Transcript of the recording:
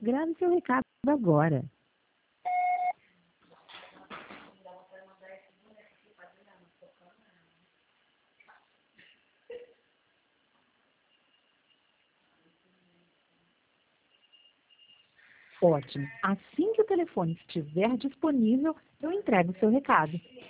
Grave seu recado agora. Ótimo. Assim que o telefone estiver disponível, eu entrego o seu recado.